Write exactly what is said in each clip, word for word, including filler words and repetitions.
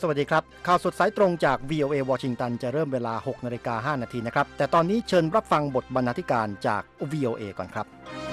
วัสดีครับข่าวสดสายตรงจาก วี โอ เอ วอชิงตันจะเริ่มเวลา หกนาฬิกาห้านาทีนะครับแต่ตอนนี้เชิญรับฟังบทบรรณาธิการจาก วี โอ เอ ก่อนครับ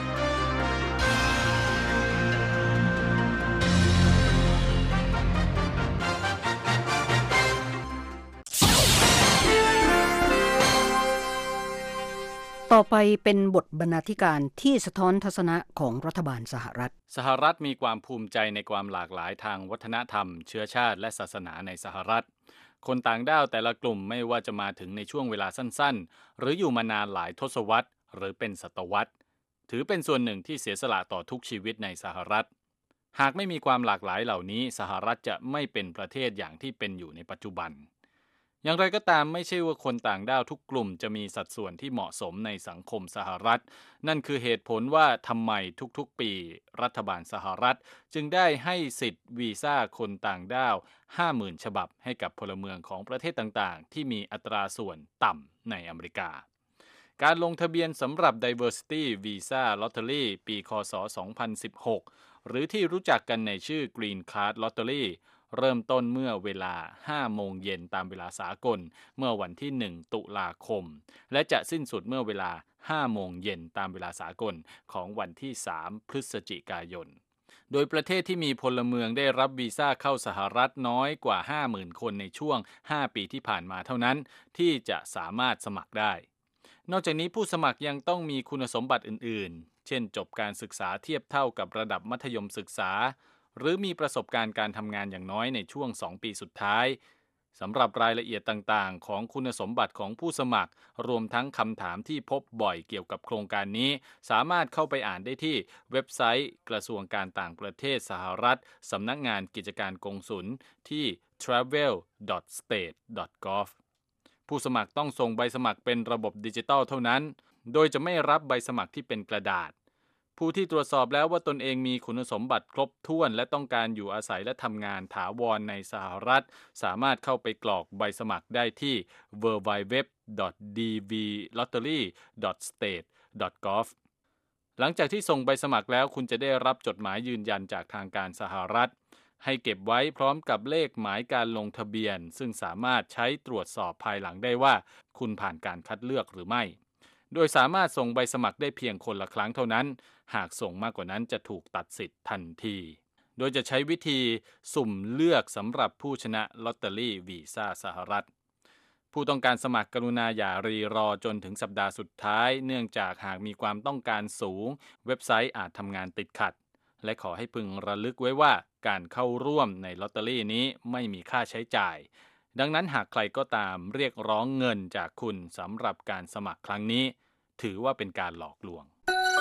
ต่อไปเป็นบทบรรณาธิการที่สะท้อนทัศนะของรัฐบาลสหรัฐสหรัฐมีความภูมิใจในความหลากหลายทางวัฒนธรรมเชื้อชาติและศาสนาในสหรัฐคนต่างด้าวแต่ละกลุ่มไม่ว่าจะมาถึงในช่วงเวลาสั้นๆหรืออยู่มานานหลายทศวรรษหรือเป็นศตวรรษถือเป็นส่วนหนึ่งที่เสียสละต่อทุกชีวิตในสหรัฐหากไม่มีความหลากหลายเหล่านี้สหรัฐจะไม่เป็นประเทศอย่างที่เป็นอยู่ในปัจจุบันอย่างไรก็ตามไม่ใช่ว่าคนต่างด้าวทุกกลุ่มจะมีสัดส่วนที่เหมาะสมในสังคมสหรัฐนั่นคือเหตุผลว่าทำไมทุกๆปีรัฐบาลสหรัฐจึงได้ให้สิทธิ์วีซ่าคนต่างด้าว ห้าหมื่น ฉบับให้กับพลเมืองของประเทศต่างๆที่มีอัตราส่วนต่ำในอเมริกาการลงทะเบียนสำหรับ Diversity Visa Lottery ปี ค.ศ. สองพันสิบหกหรือที่รู้จักกันในชื่อ Green Card Lotteryเริ่มต้นเมื่อเวลา ห้าโมงเย็นตามเวลาสากลเมื่อวันที่ หนึ่ง ตุลาคมและจะสิ้นสุดเมื่อเวลา ห้าโมงเย็นตามเวลาสากลของวันที่ สาม พฤศจิกายนโดยประเทศที่มีพลเมืองได้รับวีซ่าเข้าสหรัฐน้อยกว่า ห้าหมื่น คนในช่วง ห้า ปีที่ผ่านมาเท่านั้นที่จะสามารถสมัครได้นอกจากนี้ผู้สมัครยังต้องมีคุณสมบัติอื่นๆเช่นจบการศึกษาเทียบเท่ากับระดับมัธยมศึกษาหรือมีประสบการณ์การทำงานอย่างน้อยในช่วงสองปีสุดท้ายสำหรับรายละเอียดต่างๆของคุณสมบัติของผู้สมัครรวมทั้งคำถามที่พบบ่อยเกี่ยวกับโครงการนี้สามารถเข้าไปอ่านได้ที่เว็บไซต์กระทรวงการต่างประเทศสหรัฐสำนักงานกิจการกงสุลที่ ทราเวล ดอท สเตท ดอท กอฟ ผู้สมัครต้องส่งใบสมัครเป็นระบบดิจิทัลเท่านั้นโดยจะไม่รับใบสมัครที่เป็นกระดาษผู้ที่ตรวจสอบแล้วว่าตนเองมีคุณสมบัติครบถ้วนและต้องการอยู่อาศัยและทำงานถาวรในสหรัฐสามารถเข้าไปกรอกใบสมัครได้ที่ ดับเบิลยู ดับเบิลยู ดับเบิลยู ดอท ดี วี ลอตเตอรี่ ดอท สเตท ดอท กอฟ หลังจากที่ส่งใบสมัครแล้วคุณจะได้รับจดหมายยืนยันจากทางการสหรัฐให้เก็บไว้พร้อมกับเลขหมายการลงทะเบียนซึ่งสามารถใช้ตรวจสอบภายหลังได้ว่าคุณผ่านการคัดเลือกหรือไม่โดยสามารถส่งใบสมัครได้เพียงคนละครั้งเท่านั้นหากส่งมากกว่านั้นจะถูกตัดสิทธิ์ทันทีโดยจะใช้วิธีสุ่มเลือกสำหรับผู้ชนะลอตเตอรี่วีซ่าสหรัฐผู้ต้องการสมัครกรุณาอย่ารีรอจนถึงสัปดาห์สุดท้ายเนื่องจากหากมีความต้องการสูงเว็บไซต์อาจทำงานติดขัดและขอให้พึงระลึกไว้ว่าการเข้าร่วมในลอตเตอรี่นี้ไม่มีค่าใช้จ่ายดังนั้นหากใครก็ตามเรียกร้องเงินจากคุณสำหรับการสมัครครั้งนี้ถือว่าเป็นการหลอกลวง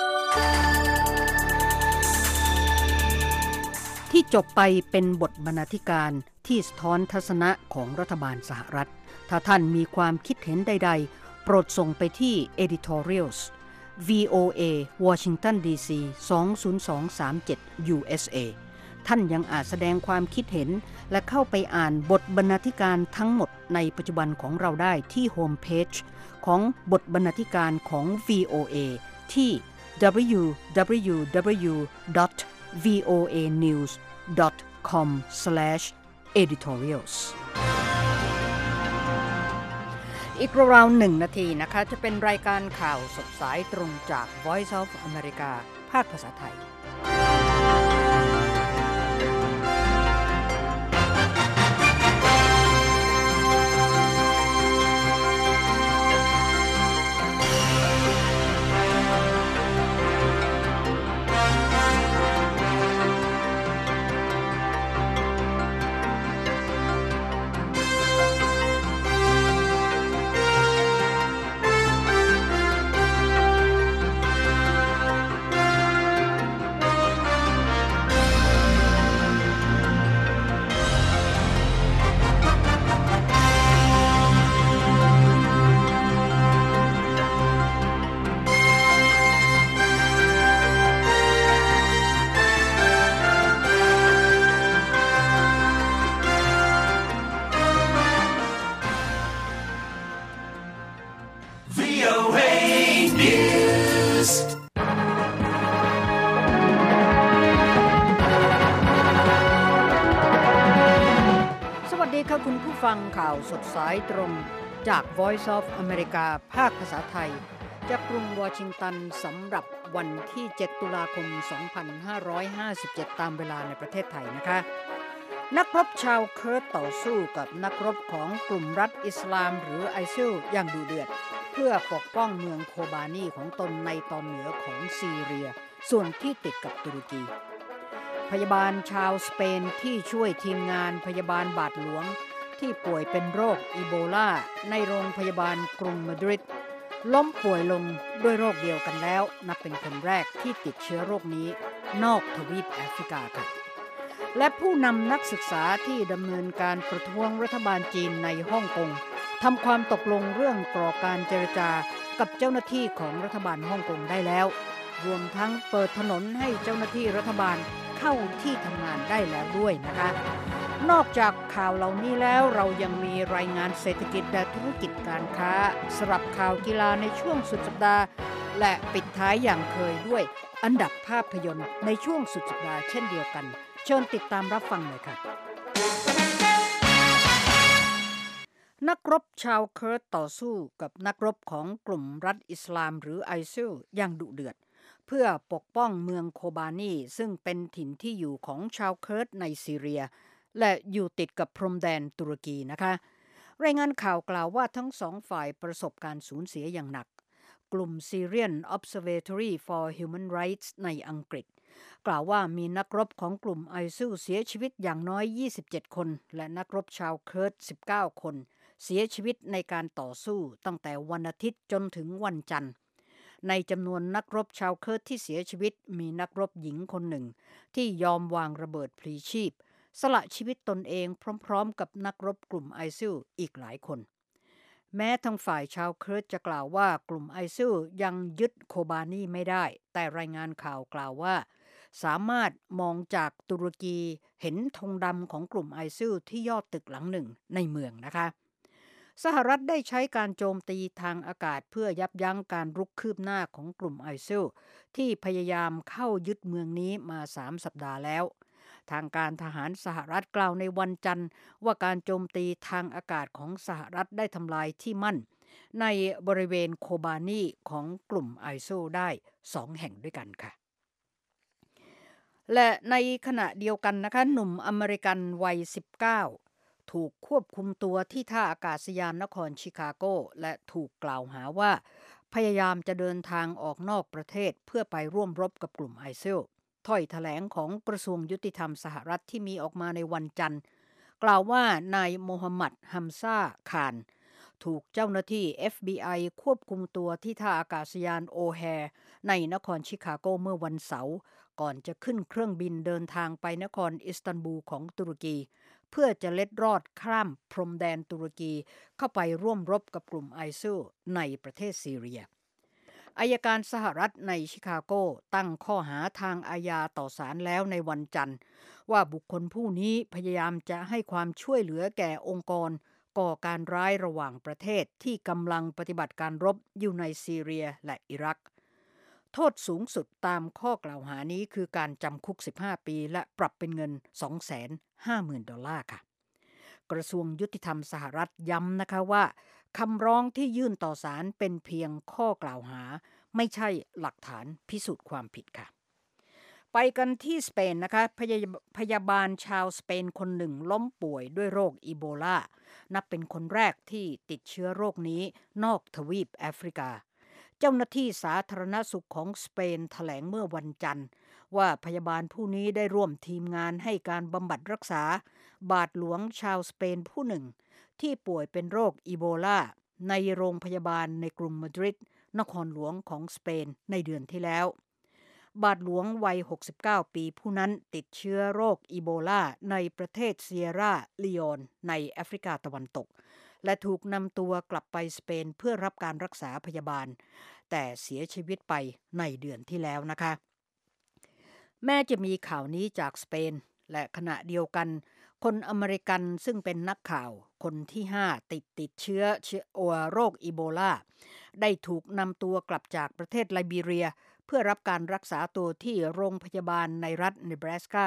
ที่จบไปเป็นบทบรรณาธิการที่สะท้อนทัศนะของรัฐบาลสหรัฐถ้าท่านมีความคิดเห็นใดๆโปรดส่งไปที่ editorials วี โอ เอ Washington ดี ซี สอง ศูนย์สองสามเจ็ด ยู เอส เอ ท่านยังอาจแสดงความคิดเห็นและเข้าไปอ่านบทบรรณาธิการทั้งหมดในปัจจุบันของเราได้ที่โฮมเพจของบทบรรณาธิการของ วี โอ เอ ที่ ดับเบิลยู ดับเบิลยู ดับเบิลยู ดอท วี โอ เอ นิวส์ ดอท คอม สแลช เอดิทอเรียลส์ อีกราวๆหนึ่งนาทีนะคะจะเป็นรายการข่าวสดสายตรงจาก Voice of America ภาคภาษาไทยคดีค่ะคุณผู้ฟังข่าวสดสายตรงจาก Voice of America ภาคภาษาไทยจากกรุงวอชิงตันสำหรับวันที่เจ็ดตุลาคมสองพันห้าร้อยห้าสิบเจ็ดตามเวลาในประเทศไทยนะคะนักรบชาวเคิร์ดต่อสู้กับนักรบของกลุ่มรัฐอิสลามหรือไอซิลอย่างดุเดือดเพื่อปกป้องเมืองโคบานีของตนในตอนเหนือของซีเรียส่วนที่ติดกับตุรกีพยาบาลชาวสเปนที่ช่วยทีมงานพยาบาลบาทหลวงที่ป่วยเป็นโรคอีโบลาในโรงพยาบาลกรุงมาดริดล้มป่วยลงด้วยโรคเดียวกันแล้วนับเป็นคนแรกที่ติดเชื้อโรคนี้นอกทวีปแอฟริกาค่ะและผู้นำนักศึกษาที่ดำเนินการประท้วงรัฐบาลจีนในฮ่องกงทำความตกลงเรื่องกรอการเจรจากับเจ้าหน้าที่ของรัฐบาลฮ่องกงได้แล้วรวมทั้งเปิดถนนให้เจ้าหน้าที่รัฐบาลเข้าที่ทำงานได้แล้วด้วยนะคะนอกจากข่าวเหล่านี้แล้วเรายังมีรายงานเศรษฐกิจและธุรกิจการค้าสลับข่าวกีฬาในช่วงสุดสัปดาห์และปิดท้ายอย่างเคยด้วยอันดับภาพยนตร์ในช่วงสุดสัปดาห์เช่นเดียวกันเชิญติดตามรับฟังเลยค่ะนักรบชาวเคิร์ดต่อสู้กับนักรบของกลุ่มรัฐอิสลามหรือไอซิลอย่างดุเดือดเพื่อปกป้องเมืองโคบานีซึ่งเป็นถิ่นที่อยู่ของชาวเคิร์ดในซีเรียและอยู่ติดกับพรมแดนตุรกีนะคะรายงานข่าวกล่าวว่าทั้งสองฝ่ายประสบการสูญเสียอย่างหนักกลุ่ม Syrian Observatory for Human Rights ในอังกฤษกล่าวว่ามีนักรบของกลุ่มไอซิลเสียชีวิตอย่างน้อยยี่สิบเจ็ดคนและนักรบชาวเคิร์ดสิบเก้าคนเสียชีวิตในการต่อสู้ตั้งแต่วันอาทิตย์จนถึงวันจันทร์ในจำนวนนักรบชาวเคิร์ดที่เสียชีวิตมีนักรบหญิงคนหนึ่งที่ยอมวางระเบิดพลีชีพสละชีวิตตนเองพร้อมๆกับนักรบกลุ่มไอซิลอีกหลายคนแม้ทางฝ่ายชาวเคิร์ดจะกล่าวว่ากลุ่มไอซิลยังยึดโคบานีไม่ได้แต่รายงานข่าวกล่าวว่าสามารถมองจากตุรกีเห็นธงดำของกลุ่มไอซิลที่ยอดตึกหลังหนึ่งในเมืองนะคะสหรัฐได้ใช้การโจมตีทางอากาศเพื่อยับยั้งการรุกคืบหน้าของกลุ่มไอซิลที่พยายามเข้ายึดเมืองนี้มาสามสัปดาห์แล้วทางการทหารสหรัฐกล่าวในวันจันทร์ว่าการโจมตีทางอากาศของสหรัฐได้ทำลายที่มั่นในบริเวณโคบานีของกลุ่มไอซิลได้สองแห่งด้วยกันค่ะและในขณะเดียวกันนะคะหนุ่มอเมริกันวัยสิบเก้าถูกควบคุมตัวที่ท่าอากาศยานนครชิคาโกและถูกกล่าวหาว่าพยายามจะเดินทางออกนอกประเทศเพื่อไปร่วมรบกับกลุ่มไอซิลถ้อยแถลงของกระทรวงยุติธรรมสหรัฐที่มีออกมาในวันจันทร์กล่าวว่านายโมฮัมหมัดฮัมซาคานถูกเจ้าหน้าที่ เอฟ บี ไอ ควบคุมตัวที่ท่าอากาศยานโอแฮร์ในนครชิคาโกเมื่อวันเสาร์ก่อนจะขึ้นเครื่องบินเดินทางไปนครอิสตันบูลของตุรกีเพื่อจะเล็ดรอดข้ามพรมแดนตุรกีเข้าไปร่วมรบกับกลุ่มไอซิลในประเทศซีเรียอัยการสหรัฐในชิคาโกตั้งข้อหาทางอาญาต่อศาลแล้วในวันจันทร์ว่าบุคคลผู้นี้พยายามจะให้ความช่วยเหลือแก่องค์กรก่อการร้ายระหว่างประเทศที่กำลังปฏิบัติการรบอยู่ในซีเรียและอิรักโทษสูงสุดตามข้อกล่าวหานี้คือการจำคุกสิบห้าปีและปรับเป็นเงิน สองแสนห้าหมื่น ดอลลาร์ค่ะกระทรวงยุติธรรมสหรัฐย้ำนะคะว่าคำร้องที่ยื่นต่อศาลเป็นเพียงข้อกล่าวหาไม่ใช่หลักฐานพิสูจน์ความผิดค่ะไปกันที่สเปนนะคะพยาพยาบาลชาวสเปนคนหนึ่งล้มป่วยด้วยโรคอีโบลานับเป็นคนแรกที่ติดเชื้อโรคนี้นอกทวีปแอฟริกาเจ้าหน้าที่สาธารณสุขของสเปนแถลงเมื่อวันจันทร์ว่าพยาบาลผู้นี้ได้ร่วมทีมงานให้การบำบัดรักษาบาทหลวงชาวสเปนผู้หนึ่งที่ป่วยเป็นโรคอีโบลาในโรงพยาบาลในกรุงมาดริดนครหลวงของสเปนในเดือนที่แล้วบาทหลวงวัยหกสิบเก้าปีผู้นั้นติดเชื้อโรคอีโบลาในประเทศเซียราลีโอนในแอฟริกาตะวันตกและถูกนำตัวกลับไปสเปนเพื่อรับการรักษาพยาบาลแต่เสียชีวิตไปในเดือนที่แล้วนะคะแม้จะมีข่าวนี้จากสเปนและขณะเดียวกันคนอเมริกันซึ่งเป็นนักข่าวคนที่ห้าติดติดเชื้อเชื้อโรคอีโบลาได้ถูกนำตัวกลับจากประเทศไลบีเรียเพื่อรับการรักษาตัวที่โรงพยาบาลในรัฐเนบราสกา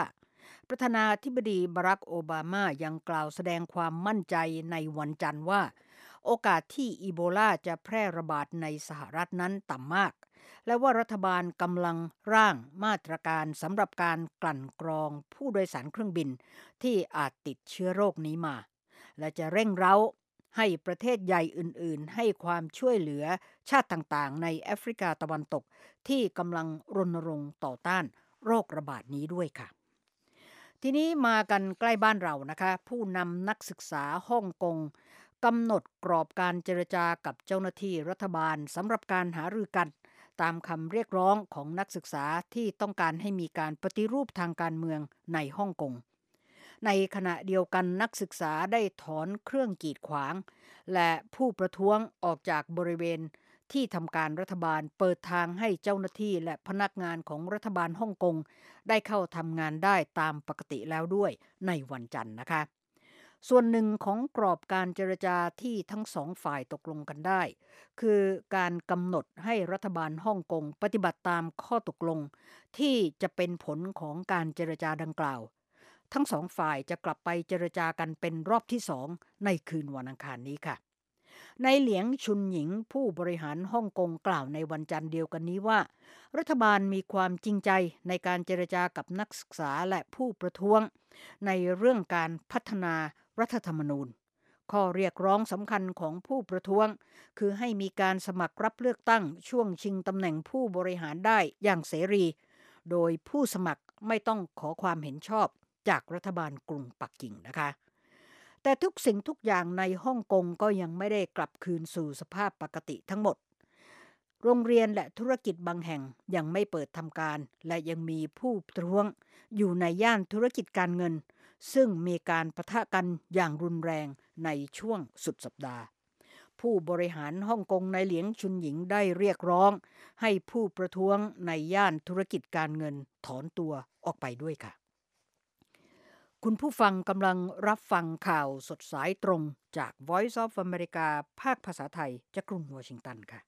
ประธานาธิบดีบารักโอบามายังกล่าวแสดงความมั่นใจในวันจันทร์ว่าโอกาสที่อีโบลาจะแพร่ระบาดในสหรัฐนั้นต่ำมากและว่ารัฐบาลกำลังร่างมาตรการสำหรับการกลั่นกรองผู้โดยสารเครื่องบินที่อาจติดเชื้อโรคนี้มาและจะเร่งเร้าให้ประเทศใหญ่อื่นๆให้ความช่วยเหลือชาติต่างๆในแอฟริกาตะวันตกที่กำลังรณรงค์ต่อต้านโรคระบาดนี้ด้วยค่ะทีนี้มากันใกล้บ้านเรานะคะผู้นำนักศึกษาฮ่องกงกำหนดกรอบการเจรจากับเจ้าหน้าที่รัฐบาลสำหรับการหารือกันตามคำเรียกร้องของนักศึกษาที่ต้องการให้มีการปฏิรูปทางการเมืองในฮ่องกงในขณะเดียวกันนักศึกษาได้ถอนเครื่องกีดขวางและผู้ประท้วงออกจากบริเวณที่ทำการรัฐบาลเปิดทางให้เจ้าหน้าที่และพนักงานของรัฐบาลฮ่องกงได้เข้าทำงานได้ตามปกติแล้วด้วยในวันจันทร์นะคะส่วนหนึ่งของกรอบการเจรจาที่ทั้งสองฝ่ายตกลงกันได้คือการกำหนดให้รัฐบาลฮ่องกงปฏิบัติตามข้อตกลงที่จะเป็นผลของการเจรจาดังกล่าวทั้งสองฝ่ายจะกลับไปเจรจากันเป็นรอบที่สองในคืนวันอังคารนี้ค่ะในเหลียงชุนหญิงผู้บริหารฮ่องกงกล่าวในวันจันทร์เดียวกันนี้ว่ารัฐบาลมีความจริงใจในการเจรจากับนักศึกษาและผู้ประท้วงในเรื่องการพัฒนารัฐธรรมนูญข้อเรียกร้องสำคัญของผู้ประท้วงคือให้มีการสมัครรับเลือกตั้งช่วงชิงตำแหน่งผู้บริหารได้อย่างเสรีโดยผู้สมัครไม่ต้องขอความเห็นชอบจากรัฐบาลกรุงปักกิ่งนะคะแต่ทุกสิ่งทุกอย่างในฮ่องกงก็ยังไม่ได้กลับคืนสู่สภาพปกติทั้งหมดโรงเรียนและธุรกิจบางแห่งยังไม่เปิดทำการและยังมีผู้ประท้วงอยู่ในย่านธุรกิจการเงินซึ่งมีการปะทะกันอย่างรุนแรงในช่วงสุดสัปดาห์ผู้บริหารฮ่องกงในเหลียงชุนหญิงได้เรียกร้องให้ผู้ประท้วงในย่านธุรกิจการเงินถอนตัวออกไปด้วยค่ะคุณผู้ฟังกำลังรับฟังข่าวสดสายตรงจาก Voice of America ภาคภาษาไทยจากกรุงวอชิงตันค่ะ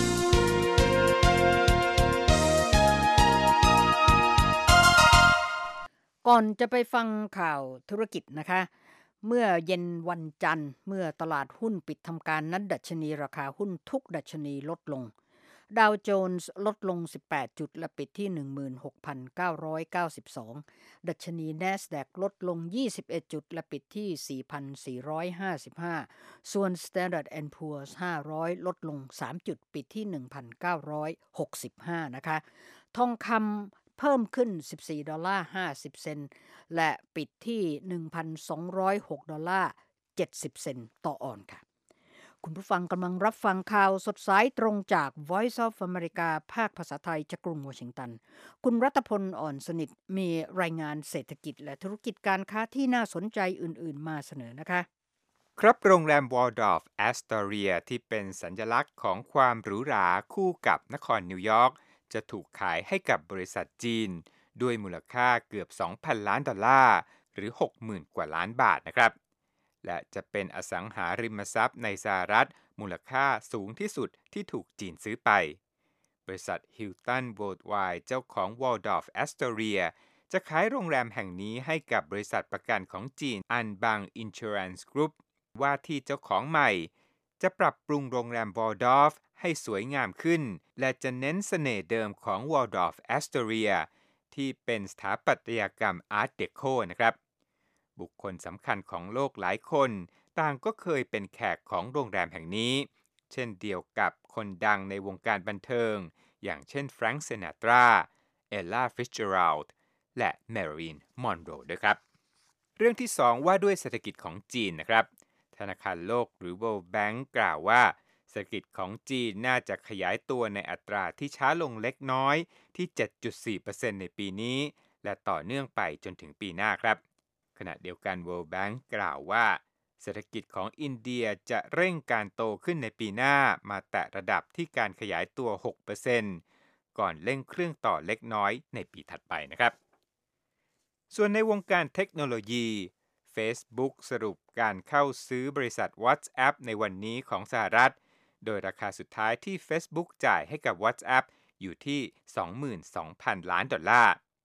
ก่อนจะไปฟังข่าวธุรกิจนะคะเมื่อเย็นวันจันทร์เมื่อตลาดหุ้นปิดทำการนั้นดัชนีราคาหุ้นทุกดัชนีลดลงดาวโจนส์ลดลงสิบแปดจุดและปิดที่ หนึ่งหมื่นหกพันเก้าร้อยเก้าสิบสอง ดัชนี NASDAQ ลดลงยี่สิบเอ็ดจุดและปิดที่ สี่พันสี่ร้อยห้าสิบห้า ส่วน Standard แอนด์ พูร์ ห้าร้อยลดลงสามจุดปิดที่ หนึ่งพันเก้าร้อยหกสิบห้า นะคะทองคำเพิ่มขึ้นสิบสี่ดอลลาร์ห้าสิบเซนต์และปิดที่ หนึ่งพันสองร้อยหกดอลลาร์เจ็ดสิบเซนต์ต่อออนซ์ค่ะคุณผู้ฟังกำลังรับฟังข่าวสดสายตรงจาก Voice of America ภาคภาษาไทยจากกรุงวอชิงตันคุณรัตพลอ่อนสนิทมีรายงานเศรษฐกิจและธุรกิจการค้าที่น่าสนใจอื่นๆมาเสนอนะคะครับโรงแรม Waldorf Astoria ที่เป็นสัญลักษณ์ของความหรูหราคู่กับนครนิวยอร์กจะถูกขายให้กับบริษัทจีนด้วยมูลค่าเกือบ สองพัน ล้านดอลลาร์หรือ หกหมื่น กว่าล้านบาทนะครับและจะเป็นอสังหาริมทรัพย์ในสหรัฐมูลค่าสูงที่สุดที่ถูกจีนซื้อไปบริษัท Hilton Worldwide เจ้าของ Waldorf Astoria จะขายโรงแรมแห่งนี้ให้กับบริษัทประกันของจีน Anbang Insurance Group ว่าที่เจ้าของใหม่จะปรับปรุงโรงแรม Waldorf ให้สวยงามขึ้นและจะเน้นเสน่ห์เดิมของ Waldorf Astoria ที่เป็นสถาปัตยกรรม Art Deco นะครับบุคคลสำคัญของโลกหลายคนต่างก็เคยเป็นแขกของโรงแรมแห่งนี้เช่นเดียวกับคนดังในวงการบันเทิงอย่างเช่นแฟรงค์ซินาตราเอลล่าฟิชเจอรัลด์และแมริลีนมอนโรด้วยครับเรื่องที่สองว่าด้วยเศรษฐกิจของจีนนะครับธนาคารโลกหรือ World Bank กล่าวว่าเศรษฐกิจของจีนน่าจะขยายตัวในอัตราที่ช้าลงเล็กน้อยที่ เจ็ดจุดสี่เปอร์เซ็นต์ ในปีนี้และต่อเนื่องไปจนถึงปีหน้าครับขณะเดียวกัน World Bank กล่าวว่าเศรษฐกิจของอินเดียจะเร่งการโตขึ้นในปีหน้ามาแตะระดับที่การขยายตัว หกเปอร์เซ็นต์ ก่อนเร่งเครื่องต่อเล็กน้อยในปีถัดไปนะครับส่วนในวงการเทคโนโลยี Facebook สรุปการเข้าซื้อบริษัท WhatsApp ในวันนี้ของสหรัฐโดยราคาสุดท้ายที่ Facebook จ่ายให้กับ WhatsApp อยู่ที่ สองหมื่นสองพัน ล้านดอลลาร์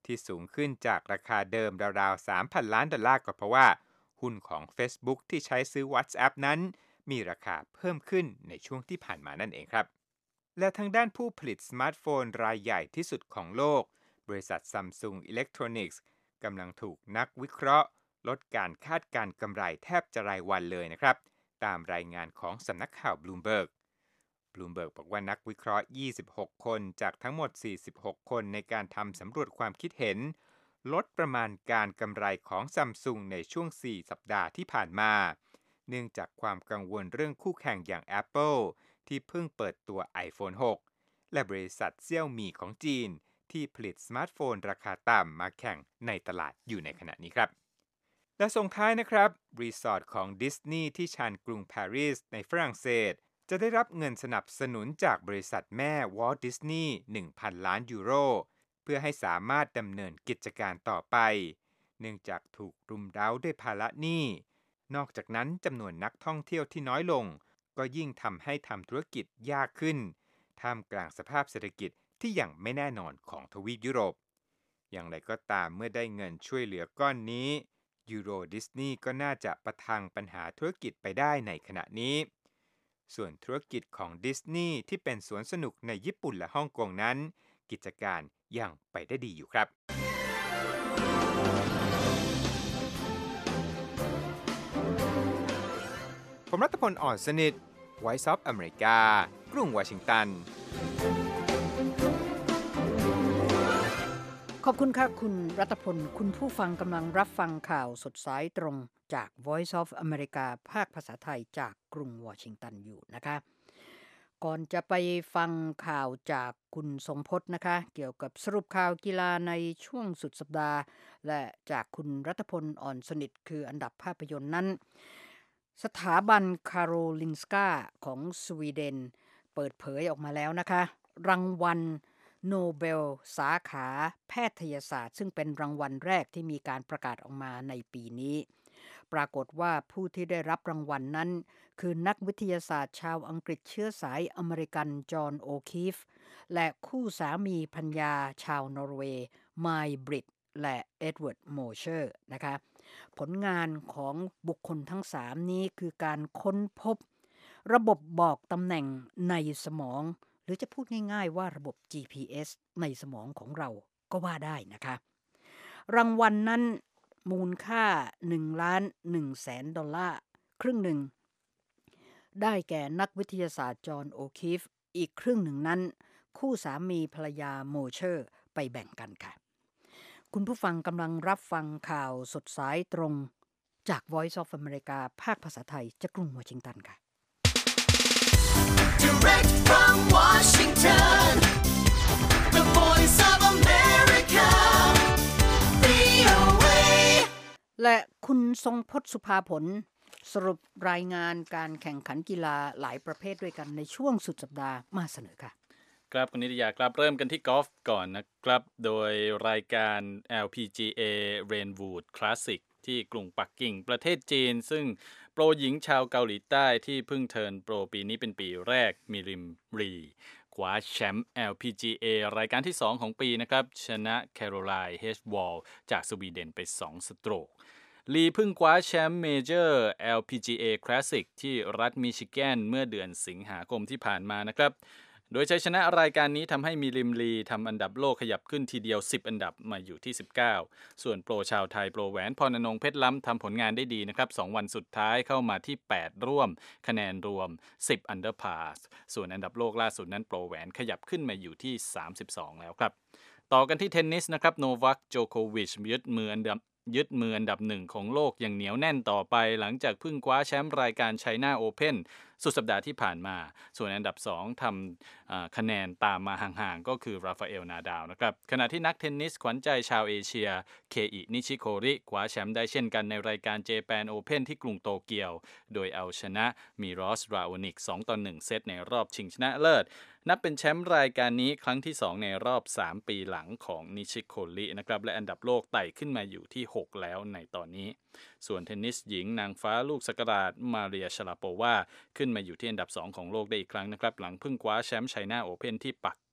ที่สูงขึ้นจากราคาเดิมราวๆ สามพัน ล้านดอลลาร์ก็เพราะว่าหุ้นของ Facebook ที่ใช้ซื้อ WhatsApp นั้นมีราคาเพิ่มขึ้นในช่วงที่ผ่านมานั่นเองครับและทางด้านผู้ผลิตสมาร์ทโฟนรายใหญ่ที่สุดของโลกบริษัท Samsung Electronics กำลังถูกนักวิเคราะห์ลดการคาดการณ์กำไรแทบจะรายวันเลยนะครับตามรายงานของสำนักข่าว Bloomberg Bloomberg บอกว่านักวิเคราะห์ยี่สิบหกคนจากทั้งหมดสี่สิบหกคนในการทำสำรวจความคิดเห็นลดประมาณการกำไรของ Samsung ในช่วงสี่สัปดาห์ที่ผ่านมาเนื่องจากความกังวลเรื่องคู่แข่งอย่าง Apple ที่เพิ่งเปิดตัว iPhone หกและบริษัทเซี่ยวมี่ของจีนที่ผลิตสมาร์ทโฟนราคาต่ำมาแข่งในตลาดอยู่ในขณะนี้ครับและส่งท้ายนะครับรีสอร์ทของดิสนีย์ที่ชานกรุงปารีสในฝรั่งเศสจะได้รับเงินสนับสนุนจากบริษัทแม่วอลต์ดิสนีย์ หนึ่งพัน ล้านยูโรเพื่อให้สามารถดำเนินกิจการต่อไปเนื่องจากถูกรุมเร้าด้วยภาระหนี้นอกจากนั้นจำนวนนักท่องเที่ยวที่น้อยลงก็ยิ่งทำให้ทำธุรกิจยากขึ้นท่ามกลางสภาพเศรษฐกิจที่ยังไม่แน่นอนของทวีปยุโรปอย่างไรก็ตามเมื่อได้เงินช่วยเหลือก้อนนี้ยูโรดิสนีย์ก็น่าจะประทังปัญหาธุรกิจไปได้ในขณะนี้ส่วนธุรกิจของดิสนีย์ที่เป็นสวนสนุกในญี่ปุ่นและฮ่องกงนั้นกิจการยังไปได้ดีอยู่ครับผมรัตพล อ่อนสนิท Voice of America กรุงวอชิงตันขอบคุณค่ะคุณรัตพลคุณผู้ฟังกำลังรับฟังข่าวสดสายตรงจาก Voice of America ภาคภาษาไทยจากกรุงวอชิงตันอยู่นะคะก่อนจะไปฟังข่าวจากคุณทรงพจน์นะคะเกี่ยวกับสรุปข่าวกีฬาในช่วงสุดสัปดาห์และจากคุณรัตพล อ่อนสนิทคืออันดับภาพยนตร์นั้นสถาบันคาโรลินสกาของสวีเดนเปิดเผยออกมาแล้วนะคะรางวัลโนเบลสาขาแพทยศาสตร์ซึ่งเป็นรางวัลแรกที่มีการประกาศออกมาในปีนี้ปรากฏว่าผู้ที่ได้รับรางวัลนั้นคือนักวิทยาศาสตร์ชาวอังกฤษเชื้อสายอเมริกันจอห์นโอคีฟและคู่สามีภรรยาชาวนอร์เวย์ไมล์บริดและเอ็ดเวิร์ดโมเชอร์นะคะผลงานของบุคคลทั้งสามนี้คือการค้นพบระบบบอกตำแหน่งในสมองหรือจะพูดง่ายๆว่าระบบ จี พี เอส ในสมองของเราก็ว่าได้นะคะรางวัลนั้นมูลค่าหนึ่งล้านหนึ่งแสนดอลลาร์ครึ่งหนึ่งได้แก่นักวิทยาศาสตร์จอห์นโอคีฟอีกครึ่งหนึ่งนั้นคู่สามีภรรยาโมเชอร์ไปแบ่งกันค่ะคุณผู้ฟังกำลังรับฟังข่าวสดสายตรงจาก Voice of America ภาคภาษาไทยจากกรุงวอชิงตันค่ะ Direct from Washington, the Voice of America, วี โอ เอและคุณทรงพจน์สุภาผลสรุปรายงานการแข่งขันกีฬาหลายประเภทด้วยกันในช่วงสุดสัปดาห์มาเสนอค่ะครับคุณนิตยาครับเริ่มกันที่กอล์ฟก่อนนะครับโดยรายการ แอล พี จี เอ Rainwood Classic ที่กรุงปักกิ่งประเทศจีนซึ่งโปรหญิงชาวเกาหลีใต้ที่เพิ่งเทิร์นโปรปีนี้เป็นปีแรกมิริมรีคว้าแชมป์ แอล พี จี เอ รายการที่สองของปีนะครับชนะแคโรไลน์เฮชวอลจากสวีเดนไปสองสโตรกลีเพิ่งคว้าแชมป์เมเจอร์ แอล พี จี เอ Classic ที่รัฐมิชิแกนเมื่อเดือนสิงหาคมที่ผ่านมานะครับโดยชัยชนะรายการนี้ทำให้มิริมลีทำอันดับโลกขยับขึ้นทีเดียวสิบอันดับมาอยู่ที่สิบเก้าส่วนโปรชาวไทยโปรแหวนพรณรงค์เพชรล้ำทำผลงานได้ดีนะครับสองวันสุดท้ายเข้ามาที่แปดร่วมคะแนนรวมสิบอันเดอร์พาสส่วนอันดับโลกล่าสุดนั้นโปรแหวนขยับขึ้นมาอยู่ที่สามสิบสองแล้วครับต่อกันที่เทนนิสนะครับโนวัคโจโควิชยึดมืออันดับยึดมืออันดับหนึ่งของโลกอย่างเหนียวแน่นต่อไปหลังจากเพิ่งคว้าแชมป์รายการไชน่าโอเพ่นสุดสัปดาห์ที่ผ่านมาส่วนอันดับสองทำคะแนนตามมาห่างๆก็คือราฟาเอลนาดาลนะครับขณะที่นักเทนนิสขวัญใจชาวเอเชียเคอินิชิโคริคว้าแชมป์ได้เช่นกันในรายการเจแปนโอเพ่นที่กรุงโตเกียวโดยเอาชนะมิรอสราโอนิกสองต่อหนึ่งเซตในรอบชิงชนะเลิศนับเป็นแชมป์รายการนี้ครั้งที่สองในรอบสามปีหลังของนิชิโครินะครับและอันดับโลกไต่ขึ้นมาอยู่ที่หกแล้วในตอนนี้ส่วนเทนนิสหญิงนางฟ้าลูกศักราชมาเรียชลาโปวาขึ้นมาอยู่ที่อันดับสองของโลกได้อีกครั้งนะครับหลังเพิ่งคว้าแชมป์ไชน่าโอเพ่นที่ปัก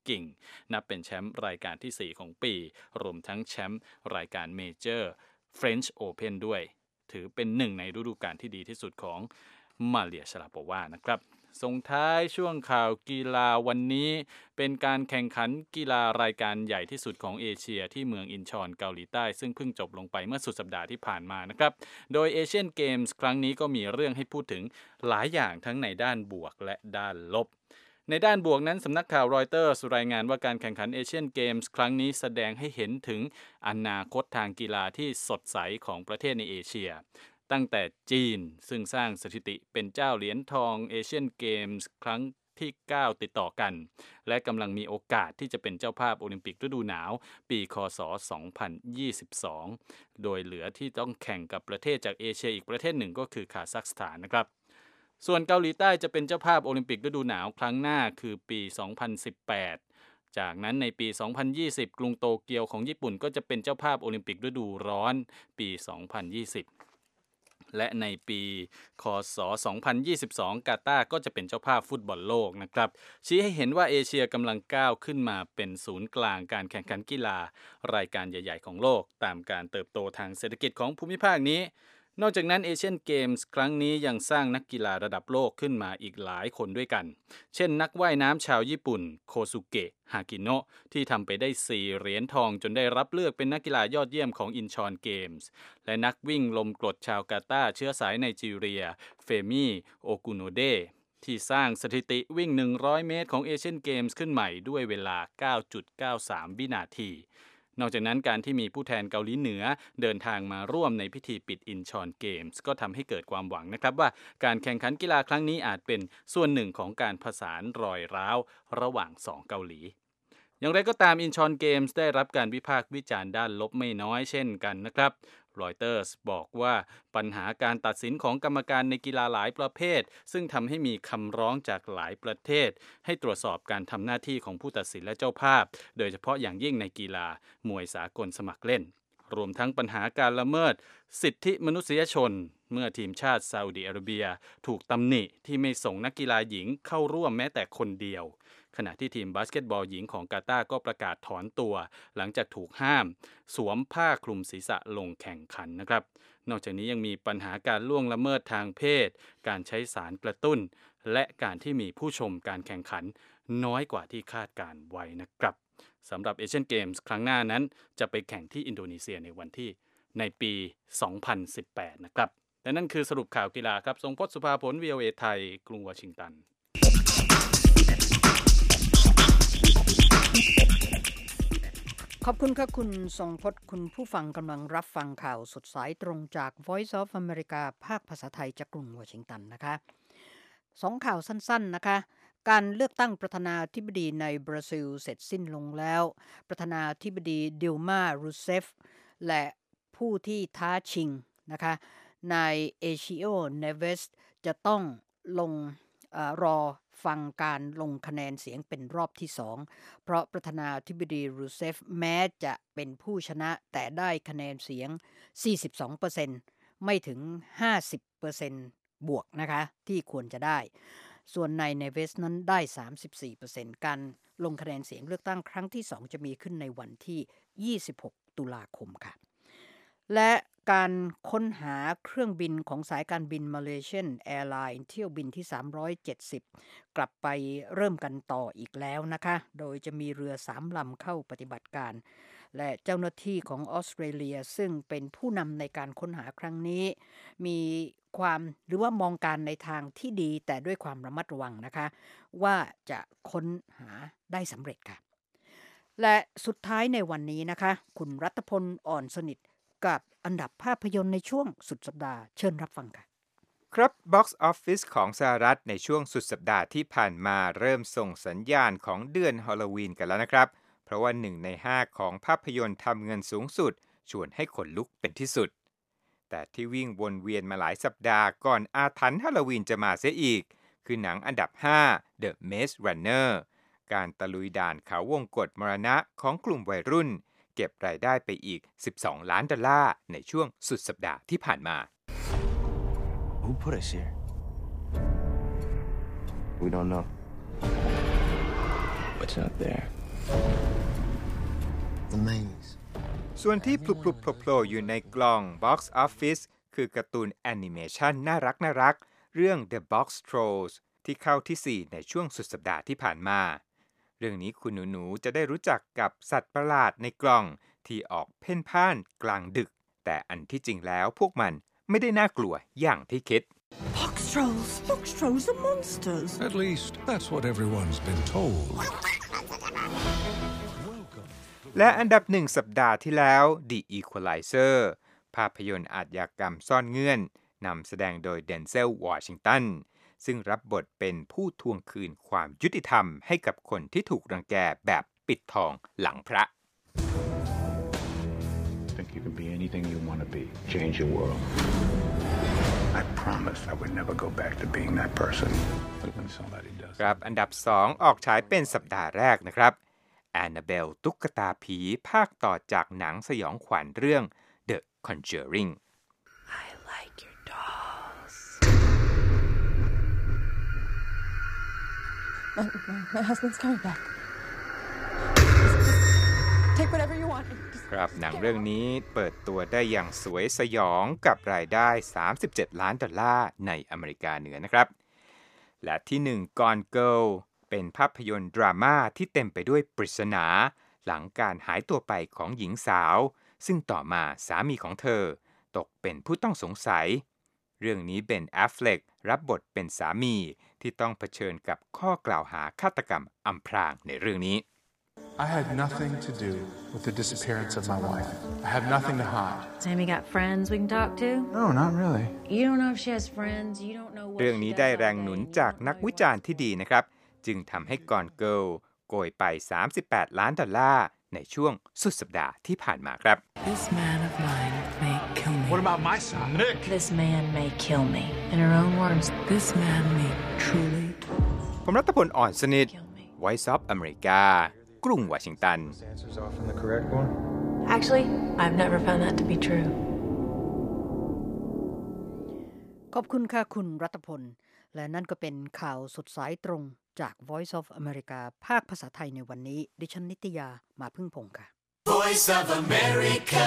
กิ่งนับเป็นแชมป์รายการที่สี่ของปีรวมทั้งแชมป์รายการเมเจอร์ French Open ด้วยถือเป็นหนึ่งในฤดูกาลที่ดีที่สุดของมาเลียชาราโปวานะครับส่งท้ายช่วงข่าวกีฬาวันนี้เป็นการแข่งขันกีฬารายการใหญ่ที่สุดของเอเชียที่เมืองอินชอนเกาหลีใต้ซึ่งเพิ่งจบลงไปเมื่อสุดสัปดาห์ที่ผ่านมานะครับโดยเอเชียนเกมส์ครั้งนี้ก็มีเรื่องให้พูดถึงหลายอย่างทั้งในด้านบวกและด้านลบในด้านบวกนั้นสำนักข่าวรอยเตอร์สรายงานว่าการแข่งขันเอเชียนเกมส์ครั้งนี้แสดงให้เห็นถึงอนาคตทางกีฬาที่สดใสของประเทศในเอเชียตั้งแต่จีนซึ่งสร้างสถิติเป็นเจ้าเหรียญทองเอเชียนเกมส์ครั้งที่เก้าติดต่อกันและกำลังมีโอกาสที่จะเป็นเจ้าภาพโอลิมปิกฤดูหนาวปีคศสองพันยี่สิบสองโดยเหลือที่ต้องแข่งกับประเทศจากเอเชียอีกประเทศหนึ่งก็คือคาซัคสถานนะครับส่วนเกาหลีใต้จะเป็นเจ้าภาพโอลิมปิกฤดูหนาวครั้งหน้าคือปีสองพันสิบแปดจากนั้นในปีสองพันยี่สิบกรุงโตเกียวของญี่ปุ่นก็จะเป็นเจ้าภาพโอลิมปิกฤดูร้อนปีสองพันยี่สิบและในปีคศสองพันยี่สิบสองกาตาร์ก็จะเป็นเจ้าภาพฟุตบอลโลกนะครับชี้ให้เห็นว่าเอเชียกำลังก้าวขึ้นมาเป็นศูนย์กลางการแข่งขันกีฬารายการใหญ่ๆของโลกตามการเติบโตทางเศรษฐกิจของภูมิภาคนี้นอกจากนั้นเอเชียนเกมส์ครั้งนี้ยังสร้างนักกีฬาระดับโลกขึ้นมาอีกหลายคนด้วยกันเช่นนักว่ายน้ำชาวญี่ปุ่นโคซุเกะฮากิโนะที่ทำไปได้สี่เหรียญทองจนได้รับเลือกเป็นนักกีฬายอดเยี่ยมของอินชอนเกมส์และนักวิ่งลมกรดชาวกาตาร์เชื้อสายไนจีเรียเฟมิโอกุโนเดที่สร้างสถิติวิ่งหนึ่งร้อยเมตรของเอเชียนเกมส์ขึ้นใหม่ด้วยเวลา เก้าจุดเก้าสาม วินาทีนอกจากนั้นการที่มีผู้แทนเกาหลีเหนือเดินทางมาร่วมในพิธีปิดอินชอนเกมส์ก็ทำให้เกิดความหวังนะครับว่าการแข่งขันกีฬาครั้งนี้อาจเป็นส่วนหนึ่งของการผสานรอยร้าวระหว่างสองเกาหลีอย่างไรก็ตามอินชอนเกมส์ได้รับการวิพากษ์วิจารณ์ด้านลบไม่น้อยเช่นกันนะครับรอยเตอร์สบอกว่าปัญหาการตัดสินของกรรมการในกีฬาหลายประเภทซึ่งทำให้มีคำร้องจากหลายประเทศให้ตรวจสอบการทำหน้าที่ของผู้ตัดสินและเจ้าภาพโดยเฉพาะอย่างยิ่งในกีฬามวยสากลสมัครเล่นรวมทั้งปัญหาการละเมิดสิทธิมนุษยชนเมื่อทีมชาติซาอุดิอาระเบียถูกตำหนิที่ไม่ส่งนักกีฬาหญิงเข้าร่วมแม้แต่คนเดียวขณะที่ทีมบาสเกตบอลหญิงของกาตาร์ก็ประกาศถอนตัวหลังจากถูกห้ามสวมผ้าคลุมศีรษะลงแข่งขันนะครับนอกจากนี้ยังมีปัญหาการล่วงละเมิดทางเพศการใช้สารกระตุ้นและการที่มีผู้ชมการแข่งขันน้อยกว่าที่คาดการไว้นะครับสำหรับเอเชียนเกมส์ครั้งหน้านั้นจะไปแข่งที่อินโดนีเซียในวันที่ในปีสองพันสิบแปดนะครับและนั่นคือสรุปข่าวกีฬาครับทรงพจน์สุภาผล วี โอ เอ ไทยกรุงวอชิงตันขอบคุณค่ะคุณทรงพจน์คุณผู้ฟังกำลังรับฟังข่าวสดสายตรงจาก Voice of America ภาคภาษาไทยจากกรุงวอชิงตันนะคะสองข่าวสั้นๆนะคะการเลือกตั้งประธานาธิบดีในบราซิลเสร็จสิ้นลงแล้วประธานาธิบดีดิลมารูเซฟและผู้ที่ท้าชิงนะคะนายเอชิโอเนเวสจะต้องลงเอ่อรอฟังการลงคะแนนเสียงเป็นรอบที่สองเพราะประธานาธิบดีรูเซฟแม้จะเป็นผู้ชนะแต่ได้คะแนนเสียง สี่สิบสองเปอร์เซ็นต์ ไม่ถึง ห้าสิบเปอร์เซ็นต์ บวกนะคะที่ควรจะได้ส่วนนายเนเวสนั้นได้ สามสิบสี่เปอร์เซ็นต์ การลงคะแนนเสียงเลือกตั้งครั้งที่สองจะมีขึ้นในวันที่ยี่สิบหกตุลาคมค่ะและการค้นหาเครื่องบินของสายการบิน Malaysian Airlines เที่ยวบินที่สามร้อยเจ็ดสิบกลับไปเริ่มกันต่ออีกแล้วนะคะโดยจะมีเรือสามลำเข้าปฏิบัติการและเจ้าหน้าที่ของออสเตรเลียซึ่งเป็นผู้นำในการค้นหาครั้งนี้มีความหรือว่ามองการในทางที่ดีแต่ด้วยความระมัดระวังนะคะว่าจะค้นหาได้สำเร็จค่ะและสุดท้ายในวันนี้นะคะคุณรัตพลอ่อนสนิทกับอันดับภาพยนตร์ในช่วงสุดสัปดาห์เชิญรับฟังค่ะครับ Box Office ของสหรัฐในช่วงสุดสัปดาห์ที่ผ่านมาเริ่มส่งสัญญาณของเดือนฮอลโลวีนกันแล้วนะครับเพราะว่าหนึ่งในห้าของภาพยนตร์ทำเงินสูงสุดชวนให้ขนลุกเป็นที่สุดแต่ที่วิ่งวนเวียนมาหลายสัปดาห์ก่อนอาถรรพ์ฮาโลวีนจะมาเสียอีกคือหนังอันดับห้า The Maze Runner การตะลุยด่านเขาวงกตมรณะของกลุ่มวัยรุ่นเก็บรายได้ไปอีกสิบสองล้านดอลลาร์ในช่วงสุดสัปดาห์ที่ผ่านมา Who put us here? We don't know. What's out there? The maze. ส่วนที่พลุบๆโผล่ๆอยู่ในกล่อง Box Office คือการ์ตูนแอนิเมชันน่ารักน่ารักเรื่อง The Box Trolls ที่เข้าที่สี่ในช่วงสุดสัปดาห์ที่ผ่านมาเรื่องนี้คุณหนูๆจะได้รู้จักกับสัตว์ประหลาดในกล่องที่ออกเพ่นพ่านกลางดึกแต่อันที่จริงแล้วพวกมันไม่ได้น่ากลัวอย่างที่คิด Box trolls. Box trolls are monsters. At least that's what everyone's been told. และอันดับหนึ่งสัปดาห์ที่แล้ว The Equalizer ภาพยนตร์อาชญากรรมซ่อนเงื่อนนำแสดงโดยเดนเซล วอชิงตันซึ่งรับบทเป็นผู้ทวงคืนความยุติธรรมให้กับคนที่ถูกรังแกแบบปิดทองหลังพระ Think you can be anything you want to be. Change your world. I promise I would never go back to being that person. But when somebody does. ครับอันดับสองออกฉายเป็นสัปดาห์แรกนะครับ Annabelle ตุ๊กตาผีภาคต่อจากหนังสยองขวัญเรื่อง The Conjuring I like your dolls. My, my, my husband's coming back. Just take whatever you want. ครับหนังเรื่องนี้เปิดตัวได้อย่างสวยสยองกับรายได้สามสิบเจ็ดล้านดอลลาร์ในอเมริกาเหนือนะครับและที่หนึ่ง Gone Girl เป็นภาพยนตร์ดราม่าที่เต็มไปด้วยปริศนาหลังการหายตัวไปของหญิงสาวซึ่งต่อมาสามีของเธอตกเป็นผู้ต้องสงสัยเรื่องนี้เบน แอฟเฟล็กรับบทเป็นสามีที่ต้องเผชิญกับข้อกล่าวหาฆาตกรรมอำพรางในเรื่องนี้ I had nothing to do with the disappearance of my wife. I have nothing to hide. Sammy got friends we can talk to? No, not really. You don't know if she has friends. You don't know what เรื่องนี้ she does ได้ all แรงหนุน day. จากนักวิจารณ์ที่ดีนะครับจึงทำให้ Gone Girl โกยไปสามสิบแปดล้านดอลลาร์ในช่วงสุดสัปดาห์ที่ผ่านมาครับ This man of mine may kill me. What about my son, Nick? This man may kill me. In her own words, This man may truly ผมรัตพลอ่อนสนิท kill me. Voice of America กรุงวอชิงตัน Answer's often the correct one. Actually, I've never found that to be true. ขอบคุณค่ะคุณรัตพลและนั่นก็เป็นข่าวสดสายตรงจาก Voice of America ภาคภาษาไทยในวันนี้ดิฉันนิตยามาพึ่งพงษ์ค่ะ Voice of America,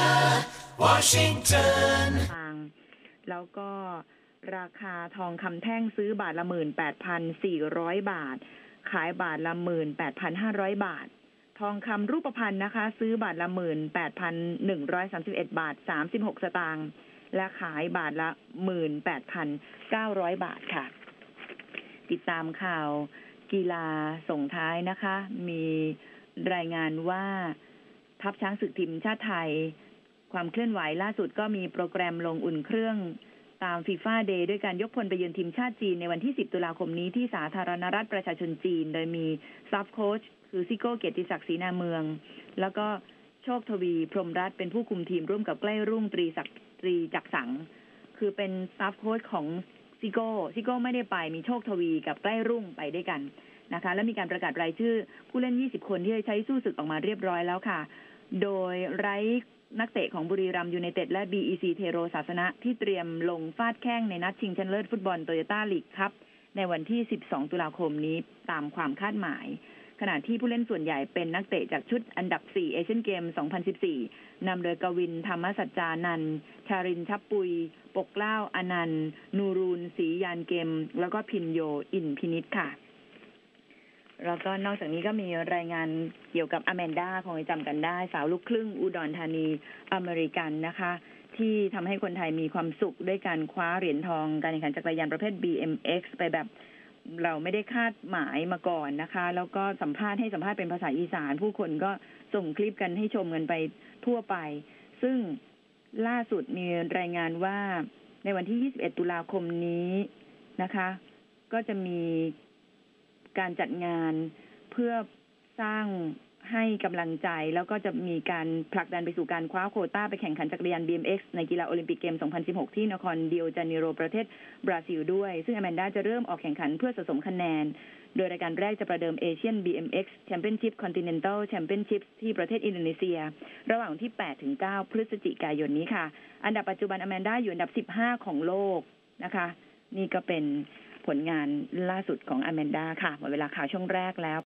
Washington. แล้วก็ราคาทองคำแท่งซื้อบาทละ หนึ่งหมื่นแปดพันสี่ร้อย บาทขายบาทละ หนึ่งหมื่นแปดพันห้าร้อย บาททองคำรูปพรรณนะคะซื้อบาทละ หนึ่งหมื่นแปดพันหนึ่งร้อยสามสิบเอ็ด บาทสามสิบหกสตางค์และขายบาทละ หนึ่งหมื่นแปดพันเก้าร้อย บาทค่ะติดตามข่าวกีฬาส่งท้ายนะคะมีรายงานว่าทัพช้างศึกทีมชาติไทยความเคลื่อนไหวล่าสุดก็มีโปรแกรมลงอุ่นเครื่องตาม FIFA Day ด้วยการยกพลไปเยือนทีมชาติจีนในวันที่สิบตุลาคมนี้ที่สาธารณรัฐประชาชนจีนโดยมีซับโค้ชคือซิโก้เกียรติศักดิ์ศรีนาเมืองแล้วก็โชคทวีพรหมรัตน์เป็นผู้คุมทีมร่วมกับใกล้รุ่งตรีศักดิ์ตรีจักสังคือเป็นซับโค้ชของซิโก้ซิโก้ไม่ได้ไปมีโชคทวีกับใกล้รุ่งไปด้วยกันนะคะและมีการประกาศรายชื่อผู้เล่นยี่สิบคนที่ใช้สู้ศึกออกมาเรียบร้อยแล้วค่ะโดยไร้นักเตะของบุรีรัมย์ยูไนเต็ดและ บี อี ซี เทโรศาสนะที่เตรียมลงฟาดแข้งในนัดชิงชนะเลิศฟุตบอลโตโยต้าลีกคัพในวันที่สิบสองตุลาคมนี้ตามความคาดหมายขณะที่ผู้เล่นส่วนใหญ่เป็นนักเตะจากชุดอันดับสี่เอเชียนเกมสองพันสิบสี่นำโดยกวินธรรมสัจจานันท์ชารินทัพปุยปกเกล้าอนันต์นูรูนศรียานเกมแล้วก็พินโยอินพินิจค่ะแล้วก็นอกจากนี้ก็มีรายงานเกี่ยวกับอแมนดาคงจำกันได้สาวลูกครึ่งอุดรธานีอเมริกันนะคะที่ทำให้คนไทยมีความสุขด้วยการคว้าเหรียญทองการแข่งขันจักรยานประเภท บี เอ็ม เอ็กซ์ ไปแบบเราไม่ได้คาดหมายมาก่อนนะคะแล้วก็สัมภาษณ์ให้สัมภาษณ์เป็นภาษาอีสานผู้คนก็ส่งคลิปกันให้ชมกันไปทั่วไปซึ่งล่าสุดมีรายงานว่าในวันที่ยี่สิบเอ็ดตุลาคมนี้นะคะก็จะมีการจัดงานเพื่อสร้างให้กำลังใจแล้วก็จะมีการผลักดันไปสู่การคว้าโควต้าไปแข่งขันจักรยาน บี เอ็ม เอ็กซ์ ในกีฬาโอลิมปิกเกมสองพันสิบหกที่นครริโอเดจาเนโรประเทศบราซิลด้วยซึ่งอแมนดาจะเริ่มออกแข่งขันเพื่อสะสมคะแนนโดยรายการแรกจะประเดิมเอเชียน บี เอ็ม เอ็กซ์ Championship Continental Championship ที่ประเทศอินโดนีเซียระหว่างที่แปดถึงเก้าพฤศจิกายนนี้ค่ะอันดับปัจจุบันอแมนดาอยู่อันดับสิบห้าของโลกนะคะนี่ก็เป็นผลงานล่าสุดของอแมนดาค่ะหมดเวลาข่าวช่วงแรกแล้ว